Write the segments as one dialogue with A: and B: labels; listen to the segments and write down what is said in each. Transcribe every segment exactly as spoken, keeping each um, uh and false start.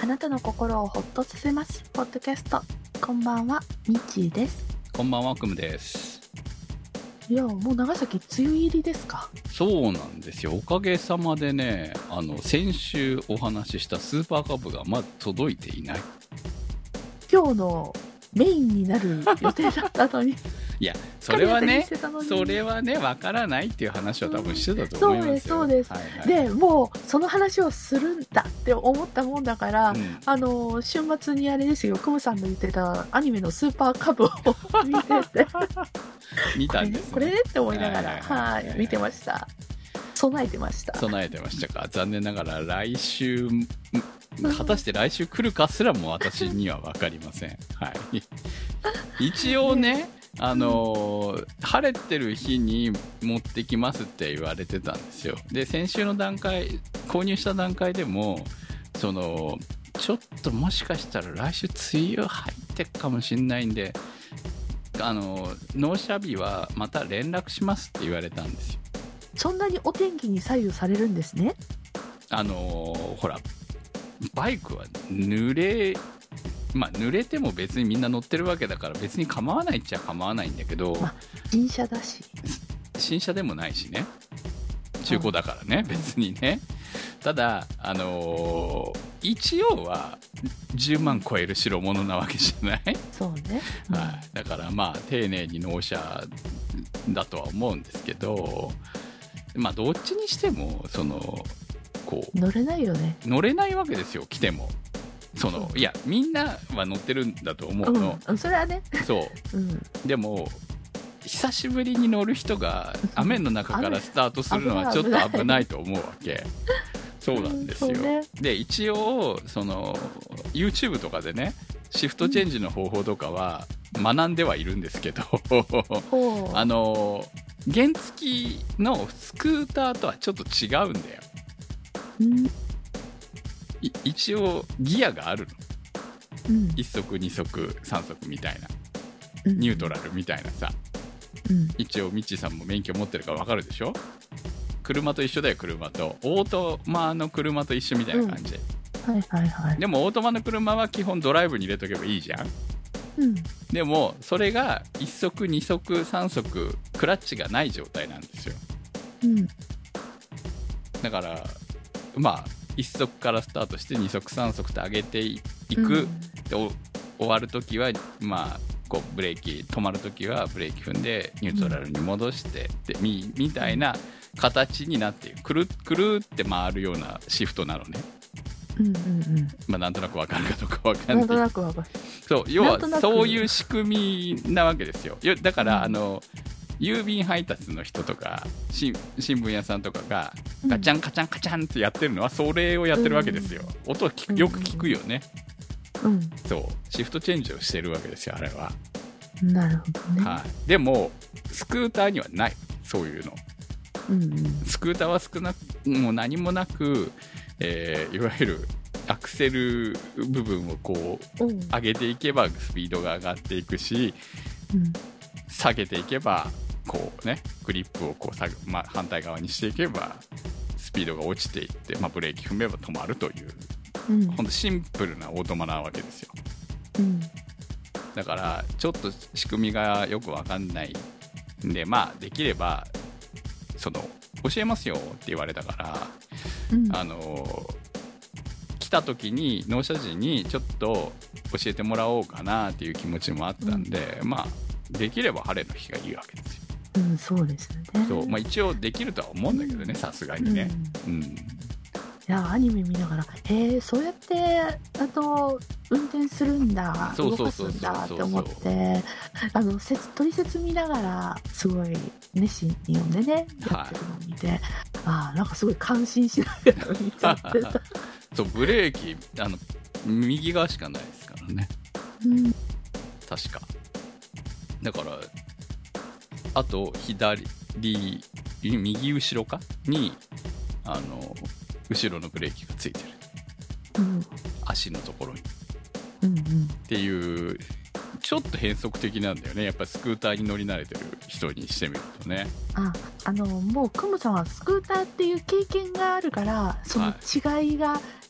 A: なたの心をほっとさせますポッドキャスト。こんばんは、みちーです。
B: こんばんは、くむです。
A: いや、もう長崎梅雨入りですか？
B: そうなんですよ。おかげさまでね、あの先週お話ししたスーパーカブがまだ届いていない。
A: 今日のメインになる予定だったのに
B: いや、それはね、それはね、わからないっていう話を多分してたと思いますよ。
A: そうです、そうです。はいはい、で、もうその話をするんだって思ったもんだから、うん、あの週末にあれですよ、クムさんの言ってたアニメのスーパーカブを見てて
B: 見たんですね。
A: これね、これねって思いながら、はい、見てました。備えてました。
B: 備えてましたか。残念ながら来週、果たして来週来るかすらも私には分かりません。はい。一応ね、あのー、晴れてる日に持ってきますって言われてたんですよ。で、先週の段階、購入した段階でも、その、ちょっともしかしたら来週梅雨入ってるかもしれないんで、あのー、納車日はまた連絡しますって言われたんですよ。
A: そんなにお天気に左右されるんですね。
B: あのー、ほら、バイクは濡れ、まあ濡れても別にみんな乗ってるわけだから別に構わないっちゃ構わないんだけど、まあ、
A: 新車だし。
B: 新車でもないしね。中古だからね、別にね。ただ、あのー、一応はじゅうまん超える代物なわけじゃない？
A: そうね。
B: うん、はい。だからまあ丁寧に納車だとは思うんですけど、まあどっちにしてもそのこう
A: 乗れないよね。
B: 乗れないわけですよ、来ても。そのいやみんなは乗ってるんだと思うの、
A: うん、それはね。
B: そう、うん、でも久しぶりに乗る人が雨の中からスタートするのはちょっと危ないと思うわけ。そうなんですよ、うんね、で一応その YouTube とかでねシフトチェンジの方法とかは学んではいるんですけど、うん、あの原付のスクーターとはちょっと違うんだよ、うん、一応ギアがあるの、うん、いっ足に足さん足みたいな、うん、ニュートラルみたいなさ、うん、一応ミッチーさんも免許持ってるから分かるでしょ。車と一緒だよ。車とオートマの車と一緒みたいな感じ、
A: うん、はいはいはい。
B: でもオートマの車は基本ドライブに入れとけばいいじゃん、うん、でもそれがいっ足に足さん足クラッチがない状態なんですよ、うん、だからまあいっ足からスタートしてに足さん足と上げていく、うん、で終わるときはまあこうブレーキ止まるときはブレーキ踏んでニュートラルに戻して、うん、で み, みたいな形になっている。くるくるって回るようなシフトなのね。うんうんうん。まあなんとなくわかるかどうかわかんない。
A: なんとなくわかる。
B: そう、要はそういう仕組みなわけですよ。だから、うん、あの郵便配達の人とか新聞屋さんとかがガチャンカチャンカチャンってやってるのはそれをやってるわけですよ、うん、音聞くよく聞くよね、うん、そうシフトチェンジをしてるわけですよあれは。
A: なるほどね、
B: はい、でもスクーターにはないそういうの、うんうん、スクーターは少なくもう何もなく、えー、いわゆるアクセル部分をこう、うん、上げていけばスピードが上がっていくし、うん、下げていけばこうねグリップをこう下げ、まあ、反対側にしていけばスピードが落ちていって、まあ、ブレーキ踏めば止まるという、うん、ほんとシンプルなオートマなわけですよ、うん、だからちょっと仕組みがよくわかんないんで、まあできればその教えますよって言われたから、うん、あの来た時に納車時にちょっと教えてもらおうかなっていう気持ちもあったんで、うん、まあできれば晴れの日がいいわけですよ。
A: うん、そうですね。
B: そう、まあ、一応できるとは思うんだけどね、さすがにね、うんうん、い
A: やアニメ見ながらへえそうやってあと運転するんだ動かすんだって思ってあの取説見ながらすごい熱心に読んでねやってるのを見て、はい、あなんかすごい感心しながら見ちゃってた
B: そうブレーキあの右側しかないですからね、うん、確かだからあと左右後ろかにあの後ろのブレーキがついてる、うん、足のところに、うんうん、っていうちょっと変則的なんだよねやっぱりスクーターに乗り慣れてる人にしてみるとね。
A: ああのもうクムさんはスクーターっていう経験があるからその違いが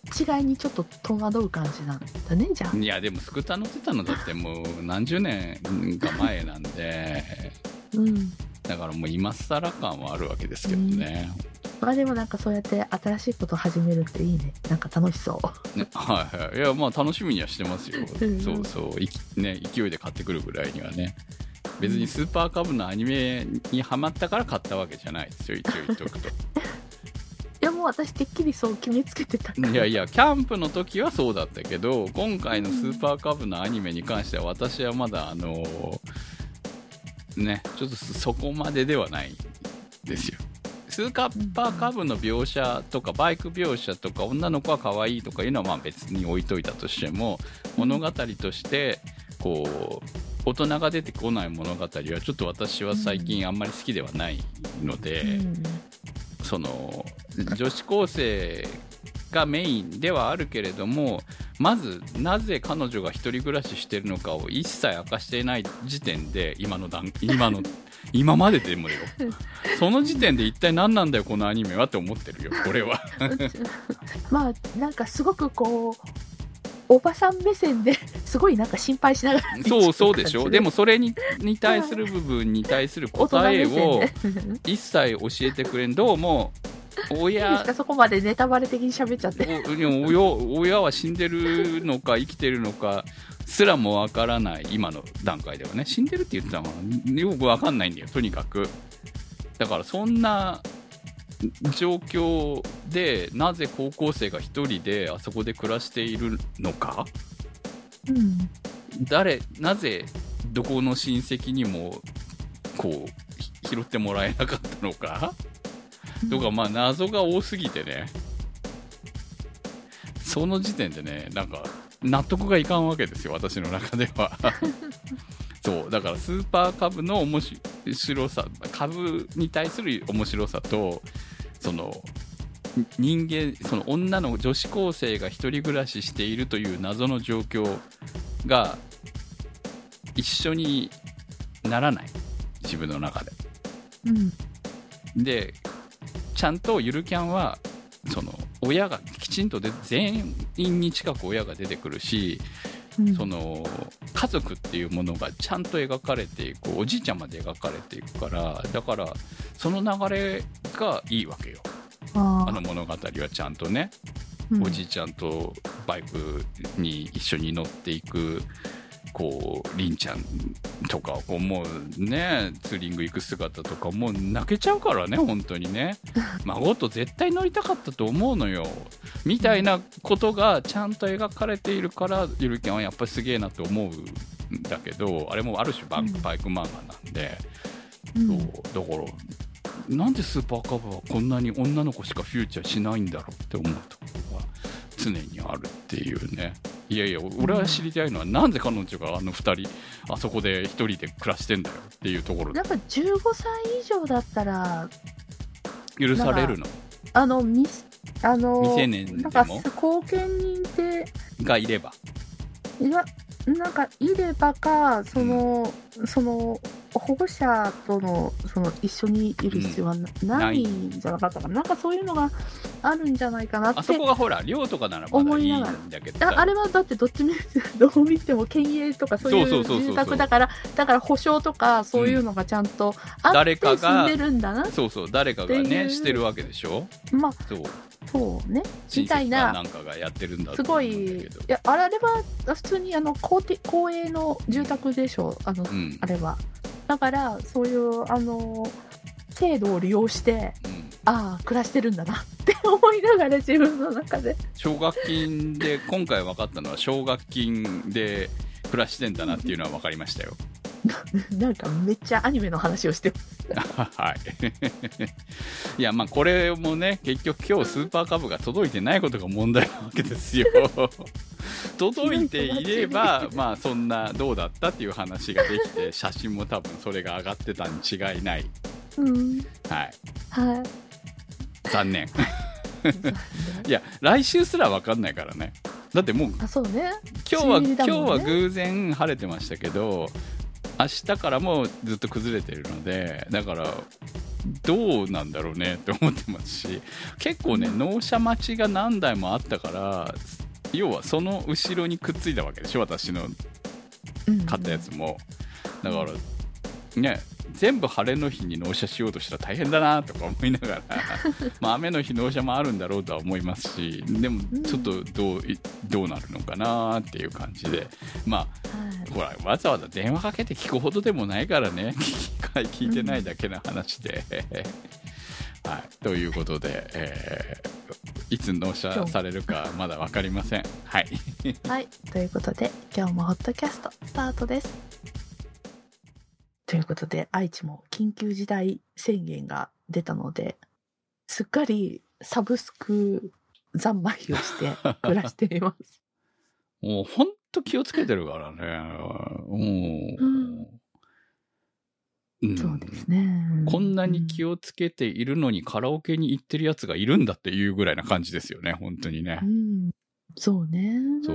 A: 違いにちょっと戸惑う感じなんだね、じゃあ。
B: いやでもスクーター乗ってたのだってもう何十年か前なんで、
A: うん、
B: だからもう今更感はあるわけですけどね、
A: うん、まあでもなんかそうやって新しいこと始めるっていいね、なんか楽しそう、ね、
B: はいはい、いやまあ楽しみにはしてますよ、うん、そうそういき、ね、勢いで買ってくるぐらいにはね、別にスーパーカブのアニメにハマったから買ったわけじゃないですよ、一応言っとくと
A: いやもう私てっきりそう決めつけてたから。
B: いやいやキャンプの時はそうだったけど、今回のスーパーカブのアニメに関しては私はまだあのー、ねちょっとそこまでではないですよ。スーパーカブの描写とかバイク描写とか女の子は可愛いとかいうのはまあ別に置いといたとしても、物語としてこう大人が出てこない物語はちょっと私は最近あんまり好きではないので、うんその女子高生がメインではあるけれども、まずなぜ彼女が一人暮らししてるのかを一切明かしていない時点で、今の段今の今まででもよその時点で一体何なんだよこのアニメはって思ってるよ俺は
A: まあなんかすごくこうおばさん目線ですごいなんか心配しながら
B: そうそうでしょ。でもそれにに対する部分に対する答えを一切教えてくれん。どうも親
A: いいですか、そこまでネタバレ的に喋っちゃって。
B: 親, 親は死んでるのか生きてるのかすらもわからない今の段階ではね。死んでるって言ってたのはよくわかんないんだよとにかく。だからそんな状況でなぜ高校生が一人であそこで暮らしているのか、うん、誰なぜどこの親戚にもこう拾ってもらえなかったのか、うん、とかまあ謎が多すぎてね、その時点でねなんか納得がいかんわけですよ私の中ではそうだからスーパーカブの面白さ、株に対する面白さとその人間その女の女子高生が一人暮らししているという謎の状況が一緒にならない自分の中で、うん、でちゃんとゆるキャンはその親がきちんとで全員に近く親が出てくるし、うん、その家族っていうものがちゃんと描かれていく、おじいちゃんまで描かれていくから、だからその流れがいいわけよ。 あ, あの物語はちゃんとね、うん、おじいちゃんとバイクに一緒に乗っていくこうりんちゃんとかこうもうねツーリング行く姿とかもう泣けちゃうからね本当にね孫と絶対乗りたかったと思うのよみたいなことがちゃんと描かれているからゆるキャンはやっぱりすげえなって思うんだけど、あれもある種バンクバイク漫画なんで、うん、そうだからなんでスーパーカブはこんなに女の子しかフューチャーしないんだろうって思うところが常にあるっていうね。いやいや俺は知りたいのは、うん、なんで彼女があのふたりあそこで一人で暮らしてんだよっていうところで。
A: やっぱじゅうごさい以上だったら
B: 許されるの？
A: あのミスあの
B: 未成年でも
A: なんか後見人って
B: がいれば
A: いやなんかいればかその、うん、その保護者とのその一緒にいる必要はないんじゃなかったかな、うん、なんかそういうのがあるんじゃないかなって
B: あそこがほら寮とかならまだいいんだけどさ、
A: あ, あれはだってどっちみどう見ても県営とかそういう住宅だからだから保証とかそういうのがちゃんとあって住んでるんだな、
B: うん、そうそう誰かがねしてるわけでしょ。
A: まあ
B: そう
A: そうねみたいな
B: なんかがやってるんだ
A: すごい。いやあれは普通にあの 公, 公営の住宅でしょあの、うん、あれはだからそういうあの制度を利用して、うん、ああ暮らしてるんだなって思いながら自分の中で
B: 奨学金で今回分かったのは奨学金で暮らしてんだなっていうのは分かりましたよ
A: なんかめっちゃアニメの話をして
B: ますはいいやまあこれもね結局今日スーパーカブが届いてないことが問題なわけですよ届いていればまあそんなどうだったっていう話ができて写真も多分それが上がってたに違いない、うん、はい、はい、残念いや来週すら分かんないからね。だってもう、
A: あ、そうね、
B: 今日は、ね、今日は偶然晴れてましたけど明日からもずっと崩れてるのでだからどうなんだろうねって思ってますし、結構ね、納車待ちが何台もあったから、要はその後ろにくっついたわけでしょ、私の買ったやつも。だからね、全部晴れの日に納車しようとしたら大変だなとか思いながらまあ雨の日納車もあるんだろうとは思いますし、でもちょっとどう、どうなるのかなっていう感じで、まあ、はい、ほらわざわざ電話かけて聞くほどでもないからね、聞いてないだけの話で、うんはい、ということで、えー、いつ納車されるかまだ分かりません。はい、
A: はい、ということで今日もホットキャストスタートです。ということで、愛知も緊急事態宣言が出たので、すっかりサブスク三昧をして暮らしています。
B: もうほんと気をつけてるからね。もう、
A: うん、そうですね。
B: こんなに気をつけているのにカラオケに行ってるやつがいるんだっていうぐらいな感じですよね、本当にね。
A: うん、そうね。
B: そう。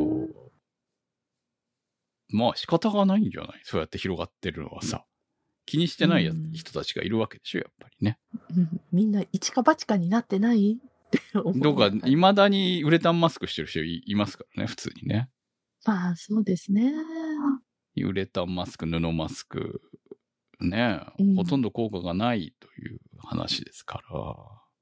B: まあ仕方がないんじゃない？そうやって広がってるのはさ。気にしてない人たちがいるわけでしょ、やっぱりね。
A: うん、みんな一か八かになってないって思う。
B: どうか、いまだにウレタンマスクしてる人 い, いますからね、普通にね。
A: まあ、そうですね。
B: ウレタンマスク、布マスク、ね、うん、ほとんど効果がないという話ですから。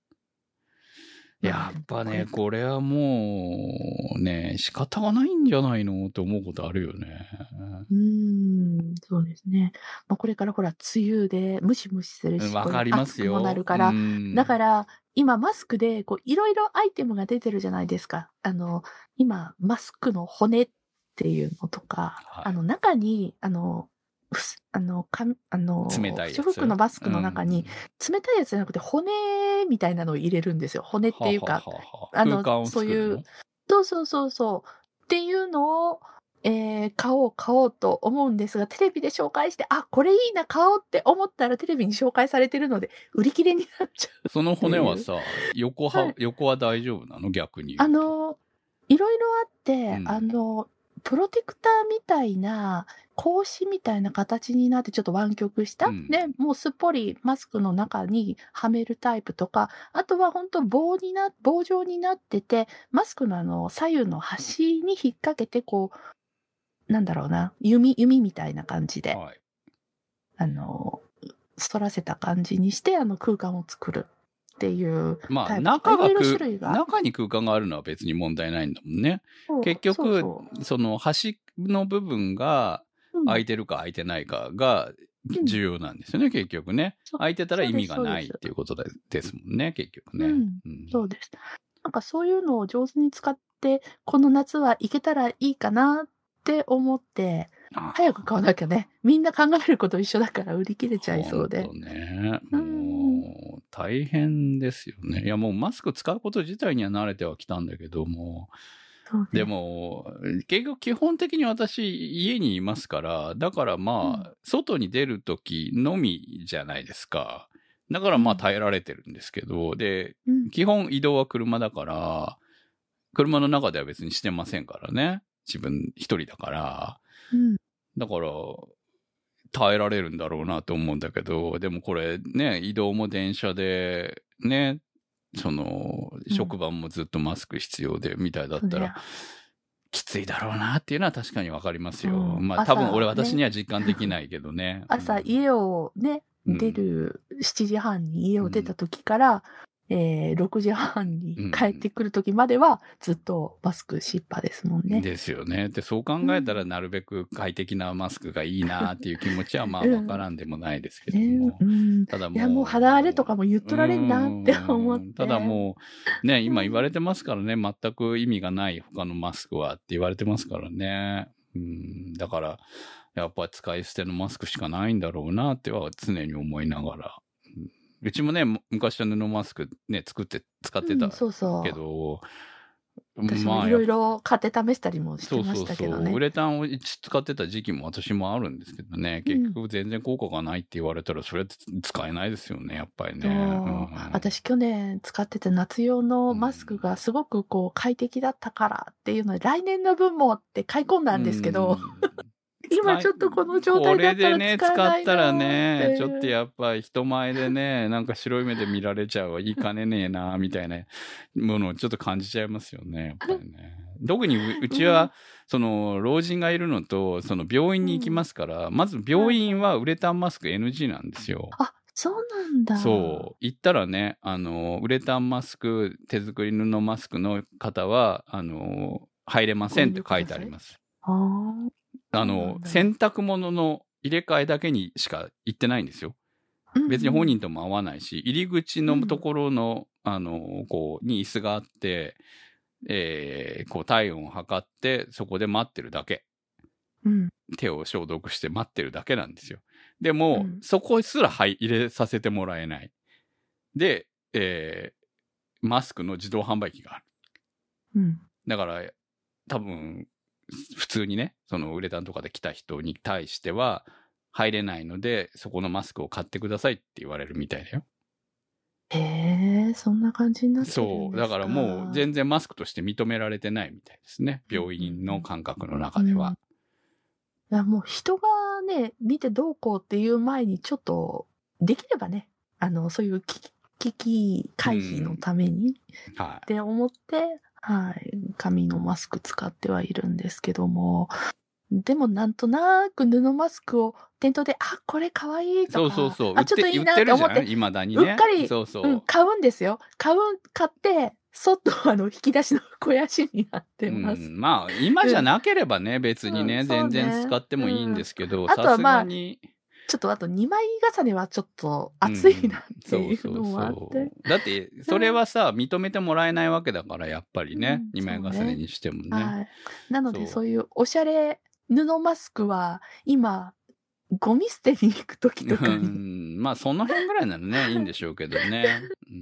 B: やっぱね、これはもうね、仕方がないんじゃないのって思うことあるよね。
A: うーん、そうですね。まあ、これからほら、梅雨でムシムシするし、
B: わかりますよ。
A: 暑くもなるから、だから、今マスクで、こう、いろいろアイテムが出てるじゃないですか。あの、今、マスクの骨っていうのとか、はい、あの、中に、あの、あの、かあの、
B: 冷たいやつ。
A: 不織布のマスクの中に、冷たいやつじゃなくて骨みたいなのを入れるんですよ。骨っていうか、ははははあの、そういう、そうそうそうそう、っていうのを、えー、買おう買おうと思うんですが、テレビで紹介して、あ、これいいな、買おうって思ったらテレビに紹介されてるので、売り切れになっちゃう。
B: その骨はさ、横は、はい、横は大丈夫なの？逆に言うと。
A: あの、いろいろあって、うん、あの、プロテクターみたいな、格子みたいな形になってちょっと湾曲した、うん、で、もうすっぽりマスクの中にはめるタイプとか、あとは本当棒にな、棒状になってて、マスクのあの左右の端に引っ掛けて、こう、なんだろうな、弓、弓みたいな感じで、はい、あの、反らせた感じにして、あの空間を作る。っていう
B: まあ中が中に空間があるのは別に問題ないんだもんね。結局そうそうその端の部分が空いてるか空いてないかが重要なんですよね、うん、結局ね。空いてたら意味がないっていうことでですもんね、結局ね、うん
A: うん。そうです。なんかそういうのを上手に使ってこの夏は行けたらいいかなって思って早く買わなきゃね。みんな考えること一緒だから売り切れちゃいそうで。
B: ほんとね。もう大変ですよね。いやもうマスク使うこと自体には慣れてはきたんだけども。
A: そうね、
B: でも、結局基本的に私家にいますから、だからまあ、うん、外に出るときのみじゃないですか。だからまあ耐えられてるんですけど、うん、で、基本移動は車だから、車の中では別にしてませんからね。自分一人だから。
A: うん、
B: だから、耐えられるんだろうなと思うんだけど、でもこれね、移動も電車で、ね、その、職場もずっとマスク必要で、みたいだったら、うん、きついだろうなっていうのは確かにわかりますよ。うん、まあ多分俺私には実感できないけどね。
A: 朝、家をね、出るしちじはんに家を出た時から、うんえー、ろくじはんに帰ってくる時まではずっとマスクしっぱですもんね。
B: ですよね。で、そう考えたらなるべく快適なマスクがいいなっていう気持ちはまあわからんでもないですけども。
A: うん、ただもう。いやもう肌荒れとかも言っとられんなって思って。
B: ただもう、ね、今言われてますからね、全く意味がない他のマスクはって言われてますからね。うん、だから、やっぱ使い捨てのマスクしかないんだろうなっては常に思いながら。うちもね、昔は布マスクね、作って、使ってたけど、うん、そうそう
A: 私もいろいろ買って試したりもしてましたけどね。そうそうそう。
B: ウレタンを使ってた時期も私もあるんですけどね、結局全然効果がないって言われたら、それ使えないですよね、やっぱりね。うん、
A: 私去年使ってた夏用のマスクがすごくこう快適だったからっていうので、来年の分もって買い込んだんですけど、 今ちょっとこの状態だったら使えないな
B: これでね、使ったらね、ちょっとやっぱり人前でね、なんか白い目で見られちゃうはいいかねねえな、みたいなものをちょっと感じちゃいますよね、やっぱりね。特にうちは、その、老人がいるのと、その病院に行きますから、うん、まず病院はウレタンマスク エヌジー なんですよ。
A: あ、そうなんだ。
B: そう。行ったらね、あの、ウレタンマスク、手作り布マスクの方は、あの、入れませんって書いてあります。
A: あ
B: あの、洗濯物の入れ替えだけにしか行ってないんですよ。うんうん、別に本人とも会わないし、入り口のところの、うん、あの、こう、に椅子があって、えー、こう体温を測ってそこで待ってるだけ、
A: うん、
B: 手を消毒して待ってるだけなんですよ。でも、うん、そこすら入れさせてもらえない。で、えー、マスクの自動販売機がある。
A: うん、
B: だから多分普通にね、そのウレタンとかで来た人に対しては入れないので、そこのマスクを買ってくださいって言われるみたいだよ。
A: へえ、そんな感じになってるんですか。
B: そう。だからもう全然マスクとして認められてないみたいですね。病院の感覚の中では。
A: うん、いやもう人がね、見てどうこうっていう前にちょっと、できればね、あの、そういう危機回避のために、うん、はい。って思って、はい、紙のマスク使ってはいるんですけども、でもなんとなく布マスクを店頭で、あ、これかわいいとか、
B: そうそうそう、
A: あ、ちょっといいなって思って、
B: いまだにね。
A: うっかり、
B: そうそう、
A: うん、買うんですよ。買う、買って、そっとあの、引き出しの肥やしになってます。
B: うん、まあ、今じゃなければね、うん、別にね、うん、全然使ってもいいんですけど、さすがに。
A: ちょっとあとにまい重ねはちょっと熱いなっていうのもあって。うん、そうそうそう。
B: だって、それはさ、認めてもらえないわけだから、やっぱりね、うん、にまい重ねにしてもね。
A: はい。なので、そういうおしゃれ布マスクは、今、ゴミ捨てに行くときとかに。うん、
B: まあ、その辺ぐらいならね、いいんでしょうけどね。うん、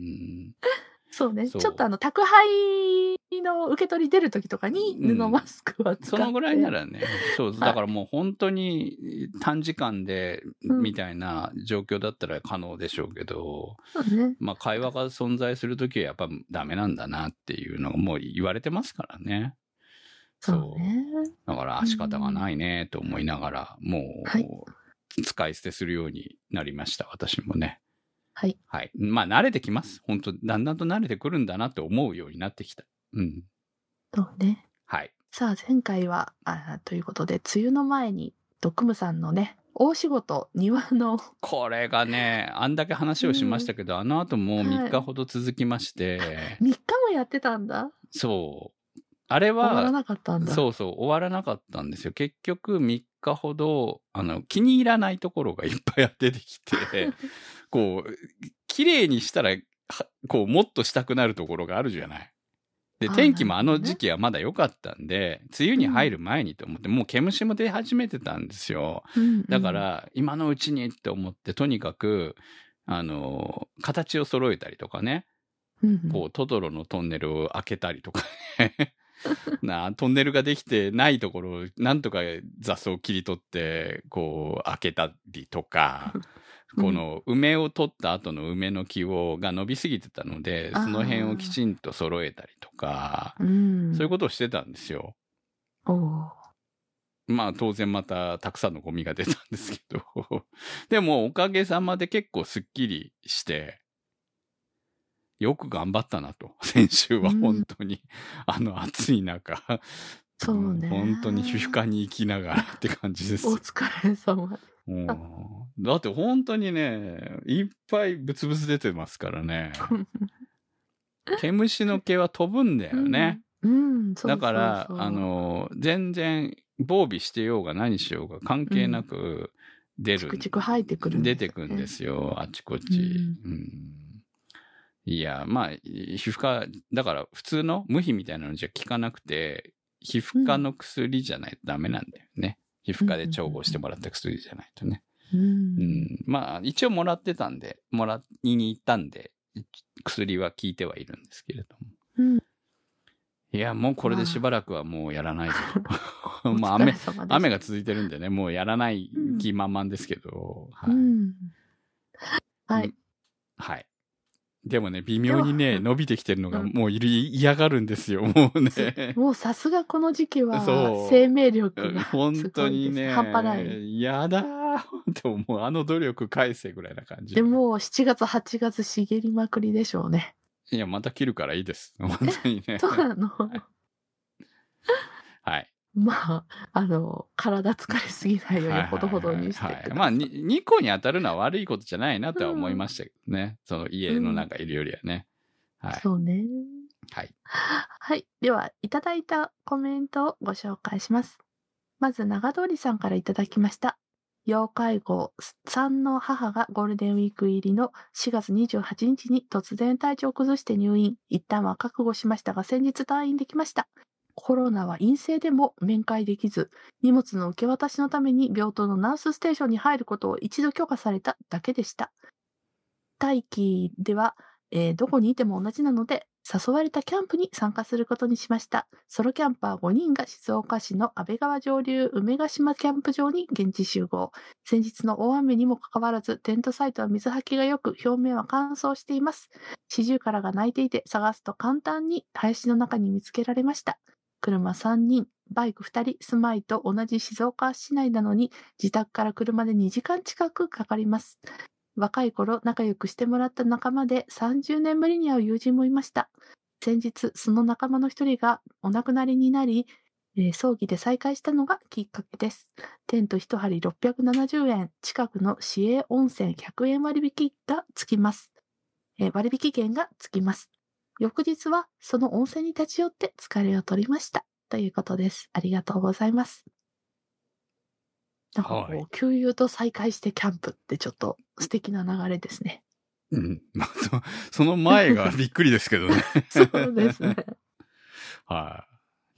A: そうね。ちょっとあの、宅配の受け取り出るときとかに布マスクは使って、うん、
B: そのぐらいならね。そう、だからもう本当に短時間で、みたいな状況だったら可能でしょうけど、
A: うん、
B: まあ会話が存在するときはやっぱダメなんだなっていうのがもう言われてますからね。
A: そうね。
B: だから仕方がないねと思いながら、もう、はい、使い捨てするようになりました、私もね。
A: はい。
B: はい。まあ、慣れてきます。本当だんだんと慣れてくるんだなって思うようになってきた。うん。
A: そうね。
B: はい。
A: さあ、前回は、あということで、梅雨の前に、ドクムさんのね、大仕事、庭の。
B: これがね、あんだけ話をしましたけど、うん、あの後もみっかほど続きまして。はい、
A: みっかもやってたんだ。
B: そう。あれは、
A: 終わらなかったんだ。
B: そうそう、終わらなかったんですよ。結局みっかほど、あの、気に入らないところがいっぱい出てきて、こう、綺麗にしたら、こう、もっとしたくなるところがあるじゃない。で、天気もあの時期はまだ良かったんで、梅雨に入る前にと思って、うん、もう毛虫も出始めてたんですよ。うんうん、だから、今のうちにって思って、とにかく、あの、形を揃えたりとかね、
A: うんうん、
B: こう、トトロのトンネルを開けたりとかね。なトンネルができてないところをなんとか雑草を切り取ってこう開けたりとか、うん、この梅を取った後の梅の木をが伸びすぎてたのでその辺をきちんと揃えたりとか、そういうことをしてたんですよ。
A: お
B: まあ当然またたくさんのゴミが出たんですけどでもおかげさまで結構すっきりしてよく頑張ったなと。先週は本当に、うん、あの暑い中。
A: そうね。
B: 本当に皮膚科に行きながらって感じです。
A: お疲れ様。
B: うん、だって本当にね、いっぱいブツブツ出てますからね。毛虫の毛は飛ぶんだよね。
A: うん、うん、そうそうそう。
B: だから、あの、全然防備してようが何しようが関係なく出る。
A: チクチク生えてくるんですよね。
B: 出てくんですよ、あちこち。
A: うん
B: うんいや、まあ、皮膚科、だから普通の無比みたいなのじゃ効かなくて、皮膚科の薬じゃないとダメなんだよね。うん、皮膚科で調合してもらった薬じゃないとね。
A: うん
B: うん、まあ、一応もらってたんで、もらいに行ったんで、薬は効いてはいるんですけれども。
A: うん、
B: いや、もうこれでしばらくはもうやらないと。まあ、雨、雨が続いてるんでね、もうやらない気満々ですけど。
A: うん、はい。
B: はい。 でもね、微妙にね、伸びてきてるのがもういる、嫌がるんですよ、もうね。
A: もうさすがこの時期は、生命力が
B: 本当にね、
A: 半端ない。
B: やだー。でももうあの努力返せぐらいな感じ。
A: でも、しちがつ、はちがつ茂りまくりでしょうね。
B: いや、また切るからいいです。本当にね。
A: そうなの、
B: はい、はい。
A: まあ、あの、体疲れすぎないようにほどほどにしてください。
B: はいはいはいはい、まあ、に、にこに当たるのは悪いことじゃないなとは思いましたけどね。うん、その家の中いるよりはね。うん、はい。
A: そうね。
B: はい。
A: はい。では、いただいたコメントをご紹介します。まず、長通さんからいただきました。要介護さんの母がゴールデンウィーク入りのしがつにじゅうはちにちに突然体調を崩して入院。一旦は覚悟しましたが、先日退院できました。コロナは陰性でも面会できず、荷物の受け渡しのために病棟のナースステーションに入ることを一度許可されただけでした。待機では、えー、どこにいても同じなので、誘われたキャンプに参加することにしました。ソロキャンパーごにんが静岡市の安倍川上流梅ヶ島キャンプ場に現地集合。先日の大雨にもかかわらず、テントサイトは水はきが良く、表面は乾燥しています。シジュウカラが鳴いていて、探すと簡単に林の中に見つけられました。車さんにん、バイクふたり、住まいと同じ静岡市内なのに、自宅から車でにじかん近くかかります。若い頃仲良くしてもらった仲間でさんじゅうねんぶりに会う友人もいました。先日、その仲間の一人がお亡くなりになり、えー、葬儀で再会したのがきっかけです。テント一針ろっぴゃくななじゅうえん、近くの市営温泉ひゃくえん割引がつきます。えー、割引券がつきます。翌日はその温泉に立ち寄って疲れを取りました。ということです。ありがとうございます。なんかこう、はい、給油と再会してキャンプってちょっと素敵な流れですね。
B: うん。まあ、そ、その前がびっくりですけどね。
A: そうですね。
B: はい、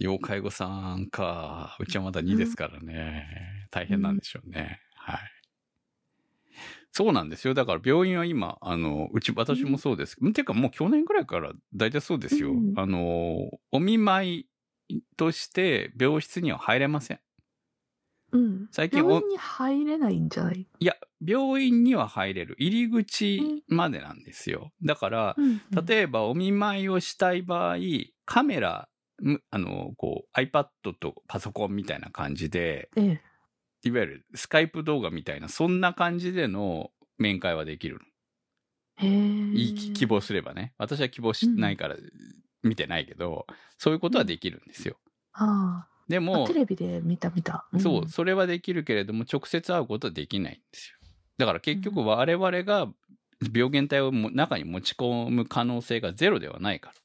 B: 要介護さんか。うちはまだにですからね。うん、大変なんでしょうね。うん、はい。そうなんですよ。だから病院は今、あの、うち、私もそうです。うん、ていうかもう去年ぐらいから大体そうですよ。うん、あの、お見舞いとして病室には入れません。
A: うん。最近病院に入れないんじゃない？
B: いや、病院には入れる。入り口までなんですよ。だから、うんうん、例えばお見舞いをしたい場合、カメラ、あの、こう、iPad とパソコンみたいな感じで、ええ、いわゆるスカイプ動画みたいな、そんな感じでの面会はできるの。
A: へ
B: ー。希望すればね。私は希望しないから見てないけど、うん、そういうことはできるんですよ。
A: うん、ああ。
B: でも、
A: テレビで見た見た、
B: うん。そう、それはできるけれども、直接会うことはできないんですよ。だから結局我々が病原体を中に持ち込む可能性がゼロではないから。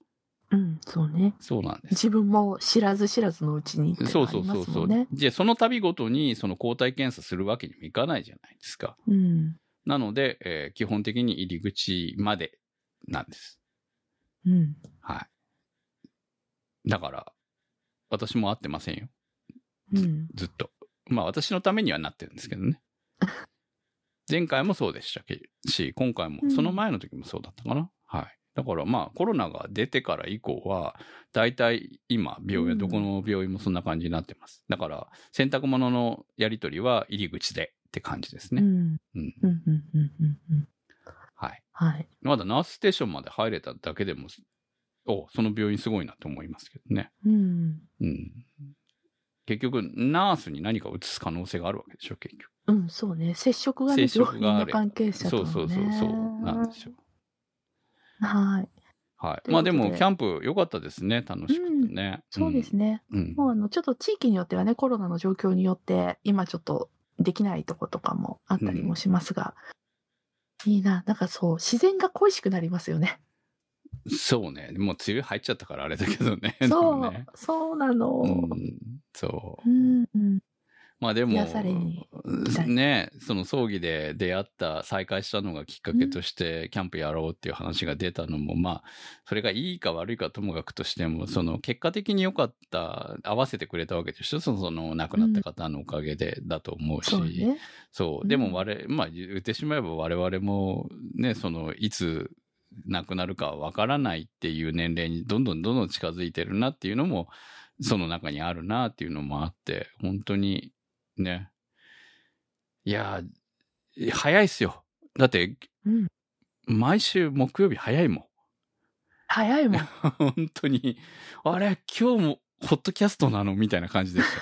A: うん、そうね。
B: そうなんです。
A: 自分も知らず知らずのうちにっていうのがありますもんね。そうそうそうそう。
B: じゃあその度ごとにその抗体検査するわけにもいかないじゃないですか。
A: うん。
B: なので、えー、基本的に入り口までなんです。
A: うん。
B: はい。だから、私も会ってませんよ。
A: うん、
B: ずっと。まあ私のためにはなってるんですけどね。前回もそうでしたし、今回も、その前の時もそうだったかな。うん、はい。だからまあコロナが出てから以降は、だいたい今、病院、どこの病院もそんな感じになってます。だから、洗濯物のやり取りは入り口でって感じですね。うん。うん。
A: うんうんうんうん
B: はい。
A: はい。
B: まだナースステーションまで入れただけでも、お、その病院すごいなと思いますけどね。
A: うん。
B: うん。結局、ナースに何か移す可能性があるわけでしょ、結局。
A: うん、そうね。接触がね、
B: 接触がある。
A: 関係者と、ね。
B: そうそうそう、そうなんですよ。
A: はい。
B: はい。まあでも、キャンプ良かったですね。楽しくてね。
A: うん、そうですね。うん、もうあの、ちょっと地域によってはね、コロナの状況によって、今ちょっとできないとことかもあったりもしますが、うん、いいな。なんかそう、自然が恋しくなりますよね。
B: そうね。もう梅雨入っちゃったからあれだけどね。
A: そう、
B: ね、
A: そうなの。
B: うん、そう。
A: うんうん
B: まあでも、
A: ね、
B: その葬儀で出会った、再会したのがきっかけとして、キャンプやろうっていう話が出たのも、うん、まあ、それがいいか悪いかともかくとしても、その結果的に良かった、合わせてくれたわけでしょ、その、その亡くなった方のおかげでだと思うし、うん、そうね、そう。でも我、まあ言ってしまえば我々もね、その、いつ亡くなるかわからないっていう年齢にどんどんどんどん近づいてるなっていうのも、その中にあるなっていうのもあって、本当に、ね。いやー、早いっすよ。だって、
A: うん、
B: 毎週木曜日早いもん。
A: 早いもん。
B: 本当に、あれ、今日もホットキャストなのみたいな感じでした、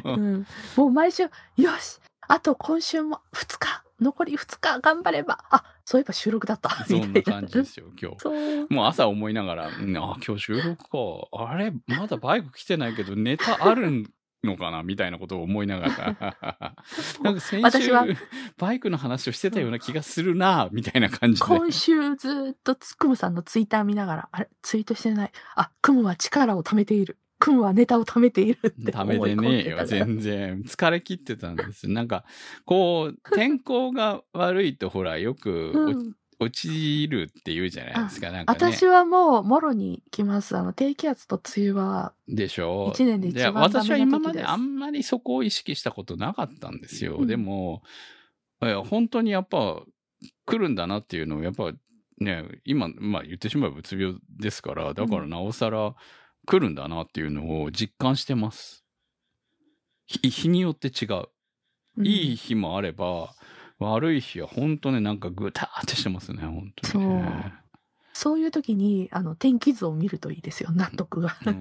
A: うん。もう毎週、よし、あと今週もふつか、残りふつか頑張れば、あ、そういえば収録だった。
B: そんな感じですよ、今日。
A: そう
B: もう朝思いながら、あ、今日収録か。あれ、まだバイク来てないけど、ネタあるのかなみたいなことを思いながら。なんか先週、バイクの話をしてたような気がするな、みたいな感じで。
A: 今週ずっとクムさんのツイッター見ながら、あれ、ツイートしてない。あ、クムは力を貯めている。クムはネタを貯めているって
B: 貯めてねえよ、全然。疲れ切ってたんです。なんか、こう、天候が悪いとほら、よく、うん落ちるって言うじゃないですか。なんかね、
A: 私はもう、もろに来ます。あの、低気圧と梅雨は。
B: でしょう。
A: 一年で一番ダメな時です。
B: 私は今まであんまりそこを意識したことなかったんですよ。うん、でも、本当にやっぱ、来るんだなっていうのを、やっぱね、今、まあ言ってしまえばうつ病ですから、だからなおさら来るんだなっていうのを実感してます。日、日によって違う。いい日もあれば、うん、悪い日は本当ね、なんかぐたーってしてますね、本当に、ね。そう。
A: そういう時に、あの、天気図を見るといいですよ、納得が。
B: うん、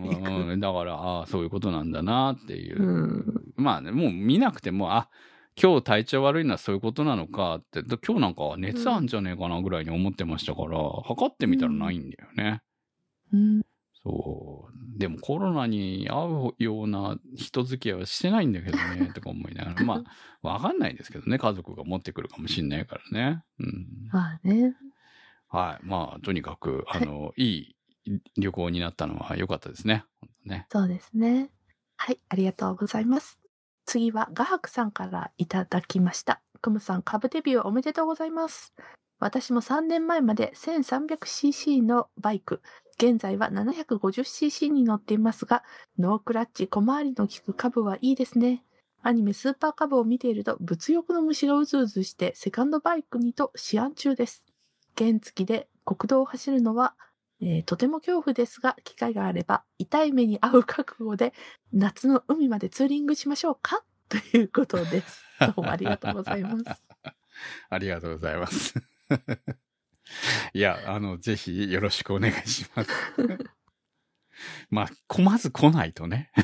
B: だから、ああ、そういうことなんだなっていう。うん、まあね、もう見なくても、あ、今日体調悪いのはそういうことなのかって、今日なんか熱あんじゃねえかなぐらいに思ってましたから、うん、測ってみたらないんだよね。
A: うん。
B: そう。でもコロナに合うような人付き合いはしてないんだけどね、とか思いながら。まあ、わかんないですけどね、家族が持ってくるかもしんないからね。うん。
A: まあね。
B: はい。まあ、とにかく、あの、いい旅行になったのは良かったですね。ね。
A: そうですね。はい、ありがとうございます。次は、画伯さんからいただきました。クムさん、株デビューおめでとうございます。私もさんねんまえまで せんさんびゃくシーシー のバイク、現在は ななひゃくごじゅっシーシー に乗っていますが、ノークラッチ、小回りの利く株はいいですね。アニメスーパー株を見ていると物欲の虫がうずうずしてセカンドバイクにと思案中です。原付で国道を走るのは、えー、とても恐怖ですが、機会があれば痛い目に遭う覚悟で夏の海までツーリングしましょうかということです。どうもありがとうございます。
B: ありがとうございます。いや、あの、ぜひよろしくお願いします。まあ、まず来ないとね。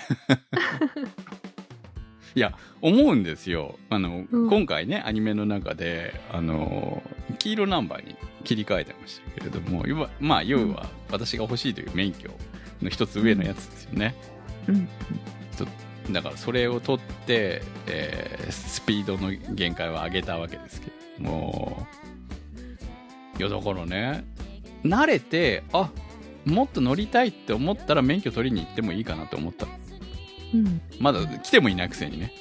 B: いや、思うんですよ。あの、うん、今回ね、アニメの中で、あの、黄色ナンバーに切り替えてましたけれども、まあ、要は私が欲しいという免許の一つ上のやつですよね。
A: うん。
B: だから、それを取って、えー、スピードの限界を上げたわけですけども、いや、だからね、慣れて、あ、もっと乗りたいって思ったら免許取りに行ってもいいかなと思った。
A: うん、
B: まだ来てもいないくせにね。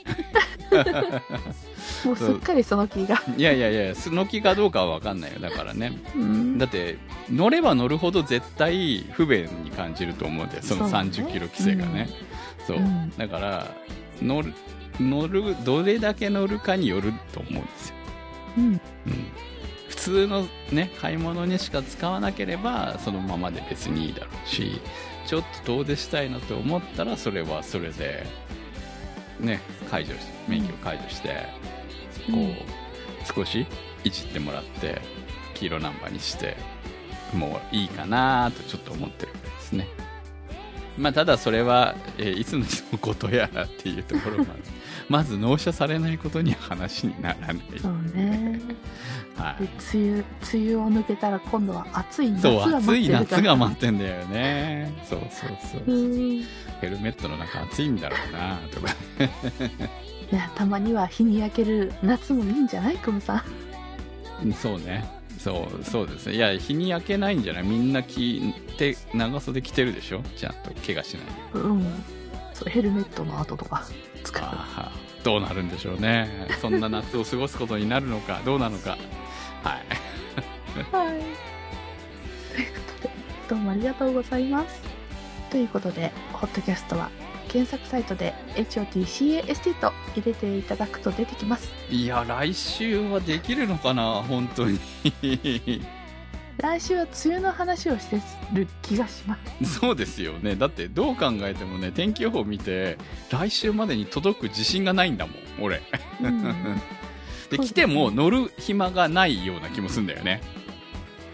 A: もうすっかりその気が。
B: いやいやいや、その気かどうかは分かんないよ。だからね。うん、だって、乗れば乗るほど絶対不便に感じると思うんだよ。そのさんじゅっキロ規制がね。そう、ねうん。そう。だから、乗る、乗る、どれだけ乗るかによると思うんですよ。
A: うん。うん、
B: 普通のね、買い物にしか使わなければ、そのままで別にいいだろうし、ちょっと遠出したいなと思ったらそれはそれでね解除して免許を解除して、うん、こう少しいじってもらって黄色ナンバーにしてもういいかなとちょっと思ってるんですね。まあただそれは、えー、いつのことやらっていうところまでまず納車されないことには話にならない。
A: そうね。
B: はい、
A: で梅雨梅雨を抜けたら今度は暑い夏
B: が
A: 待ってるから。
B: そう暑い夏が待ってんだよね。そうそうそうそう。ヘルメットの中暑いんだろうなとか。
A: いやたまには日に焼ける夏もいいんじゃないクムさ
B: ん。そうね。そうそうですね。いや日に焼けないんじゃない。みんな着て長袖着てるでしょ。ちゃんと怪我しないよ。
A: うん。そうヘルメットの跡とか使う。
B: あどうなるんでしょうね。そんな夏を過ごすことになるのかどうなのか。はい。
A: はい。ということで、どうもありがとうございます。ということで、ホットキャストは検索サイトで エイチオーティーシーエーエスティー と入れていただくと出てきます。
B: いや、来週はできるのかな、本当に。
A: 来週は梅雨の話をしてる気がします。
B: そうですよね。だってどう考えてもね、天気予報見て、来週までに届く自信がないんだもん、俺。うんで来ても乗る暇がないような気もするんだよね。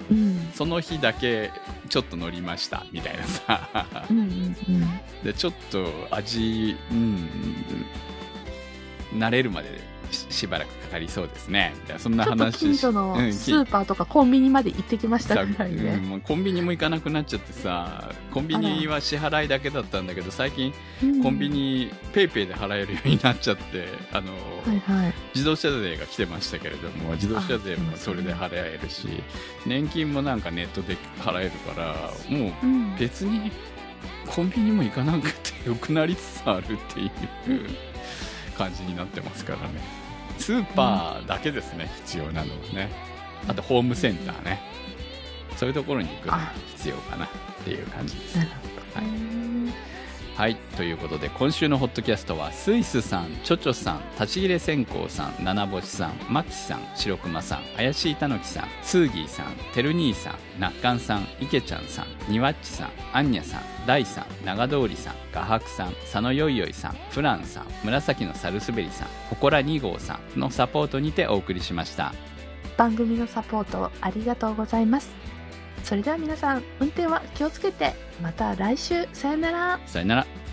A: うん、
B: その日だけちょっと乗りましたみたいなさ
A: うんうん、うん、
B: でちょっと味、うん、慣れるまで し, しばらくかかりそうですね。そんな話。
A: ちょっと近所のスーパーとかコンビニまで行ってきましたぐらいで、
B: うん、もうコンビニも行かなくなっちゃってさ、コンビニは支払いだけだったんだけど最近コンビニペイペイで払えるようになっちゃって、あの、
A: はいはい、
B: 自動車税が来てましたけれども、自動車税もそれで払えるし、年金もなんかネットで払えるからもう別にコンビニも行かなくてよくなりつつあるっていう感じになってますからね。スーパーだけですね、必要なのはね。あとホームセンターね、そういうところに行くのが必要かなっていう感じです。はい、はい、ということで今週のホットキャストはスイスさん、チョチョさん、立ち切れ線香さん、七星さん、マキさん、白熊さん、怪しいたぬきさん、ツーギーさん、てる兄さん、なっかんさん、いけちゃんさん、にわっちさん、あんにゃさん、大さん、長通りさん、画伯さん、佐野よいよいさん、フランさん、紫のサルスベリさん、ほこらに号さんのサポートにてお送りしました。
A: 番組のサポートありがとうございます。それでは皆さん運転は気をつけて、また来週、さよなら。
B: さよなら。